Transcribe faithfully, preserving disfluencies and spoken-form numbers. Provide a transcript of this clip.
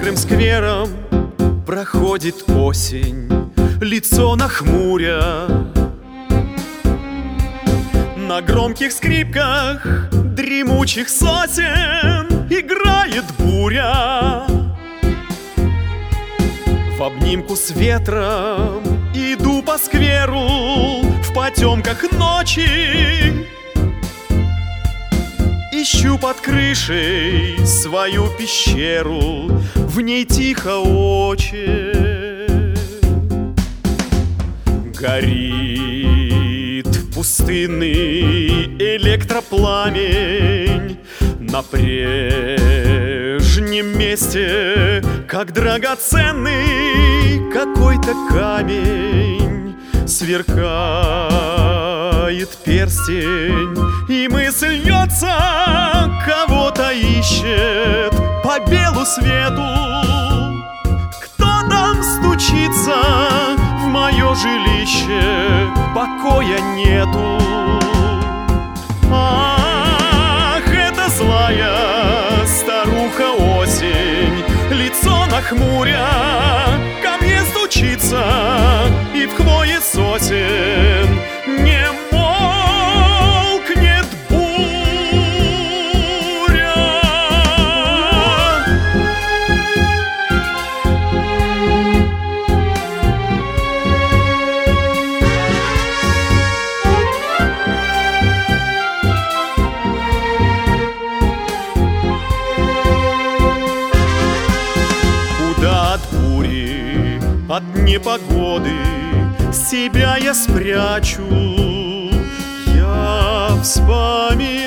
пестрым сквером проходит осень, лицо нахмуря. На громких скрипках дремучих сосен играет буря. В обнимку с ветром иду по скверу в потемках ночи. Ищу под крышей свою пещеру, в ней тихо очень. Горит пустынный электропламень на прежнем месте, как драгоценный какой-то камень. Сверкает перстень, и мысль льется, кого-то ищет по белу свету. Кто там стучится в мое жилище? Покоя нету. Ах, это злая старуха осень, лицо нахмуря, ко мне стучится, и в хвое сосен не молкнет буря. Куда от бури, от непогоды себя я спрячу? Я вспоминаю